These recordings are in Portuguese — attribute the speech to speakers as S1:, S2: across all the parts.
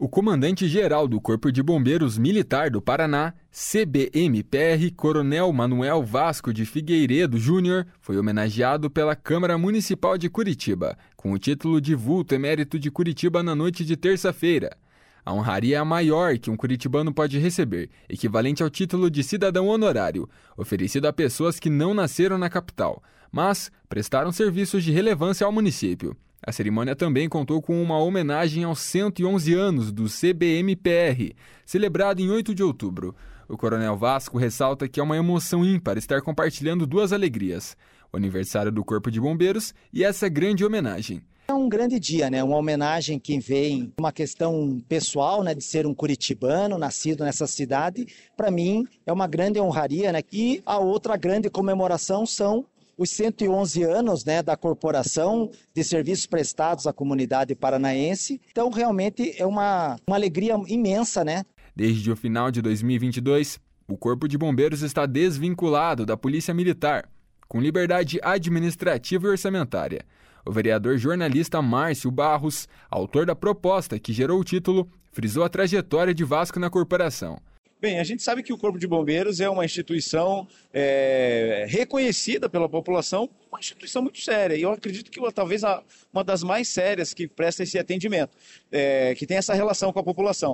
S1: O comandante-geral do Corpo de Bombeiros Militar do Paraná, CBM-PR, Coronel Manuel Vasco de Figueiredo Júnior, foi homenageado pela Câmara Municipal de Curitiba, com o título de Vulto Emérito de Curitiba na noite de terça-feira. A honraria é a maior que um curitibano pode receber, equivalente ao título de cidadão honorário, oferecido a pessoas que não nasceram na capital, mas prestaram serviços de relevância ao município. A cerimônia também contou com uma homenagem aos 111 anos do CBM-PR, celebrado em 8 de outubro. O Coronel Vasco ressalta que é uma emoção ímpar estar compartilhando duas alegrias: o aniversário do Corpo de Bombeiros e essa grande homenagem.
S2: É um grande dia, né? Uma homenagem que vem uma questão pessoal, né? De ser um curitibano, nascido nessa cidade. Para mim, é uma grande honraria, né? E a outra grande comemoração são os 111 anos, né, da corporação de serviços prestados à comunidade paranaense. Então, realmente é uma alegria imensa, né?
S1: Desde o final de 2022, o Corpo de Bombeiros está desvinculado da Polícia Militar, com liberdade administrativa e orçamentária. O vereador jornalista Márcio Barros, autor da proposta que gerou o título, frisou a trajetória de Vasco na corporação.
S3: Bem, a gente sabe que o Corpo de Bombeiros é uma instituição reconhecida pela população, uma instituição muito séria, e eu acredito que talvez uma das mais sérias que presta esse atendimento, que tem essa relação com a população.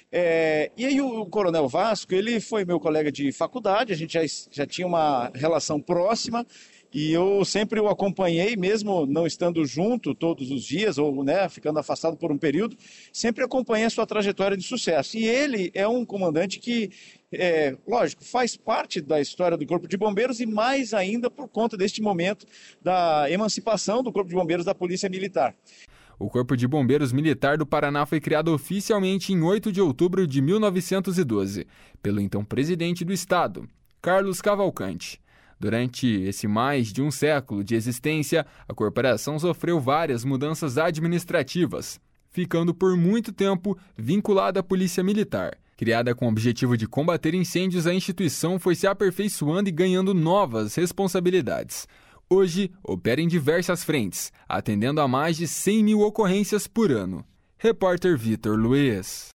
S3: E aí o Coronel Vasco, ele foi meu colega de faculdade, a gente já tinha uma relação próxima, e eu sempre o acompanhei, mesmo não estando junto todos os dias, ou ficando afastado por um período, sempre acompanhei a sua trajetória de sucesso. E ele é um comandante que, lógico, faz parte da história do Corpo de Bombeiros e mais ainda por conta deste momento da emancipação do Corpo de Bombeiros da Polícia Militar.
S1: O Corpo de Bombeiros Militar do Paraná foi criado oficialmente em 8 de outubro de 1912, pelo então presidente do Estado, Carlos Cavalcante. Durante esse mais de um século de existência, a corporação sofreu várias mudanças administrativas, ficando por muito tempo vinculada à Polícia Militar. Criada com o objetivo de combater incêndios, a instituição foi se aperfeiçoando e ganhando novas responsabilidades. Hoje, opera em diversas frentes, atendendo a mais de 100 mil ocorrências por ano. Repórter Vitor Luiz.